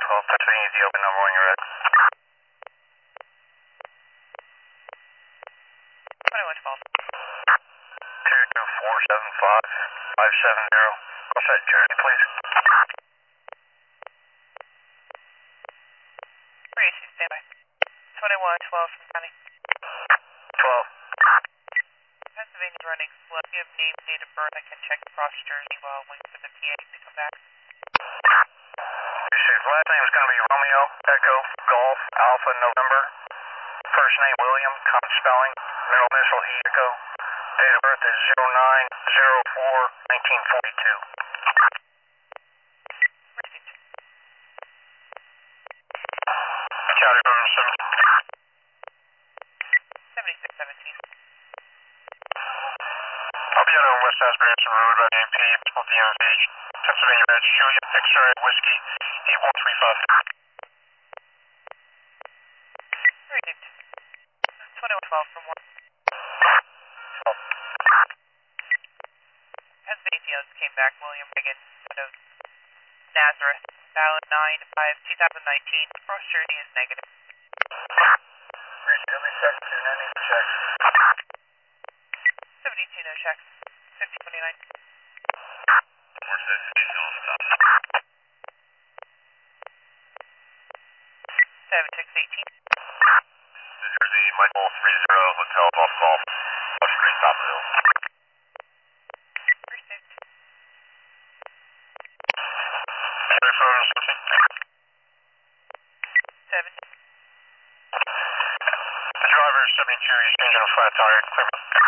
12, Pennsylvania easy, open number 1, you're red. 2112. 22475 570. Call set Jersey, please. 3AC, standby. 2112 from County. 12. Pennsylvania's running slow. You have name, date of birth. I can check across Jersey while waiting for the PA to come back. Last name is going to be Romeo, Echo, Golf, Alpha, November. First name William, common spelling. Middle initial E, Echo. Date of birth is 09/04/1942. Received. County Road 7617. I'll be out on West Asbury Road by AMP, both the MVH, Pennsylvania Red, Julia, X-ray, Whiskey, 8135. Received. 2112 from 1. Pennsylvania came back. William Reagan, out of Nazareth. Valid 9/5/2019. Cross Jersey is negative. Let me check to any check. 72, no checks. 5029. 7618. Jersey, Michael 30, Hotel Golf Golf, Bush Street, top of the hill. Received. County Road 7. The driver is 72, he's changing a flat tire. Clear.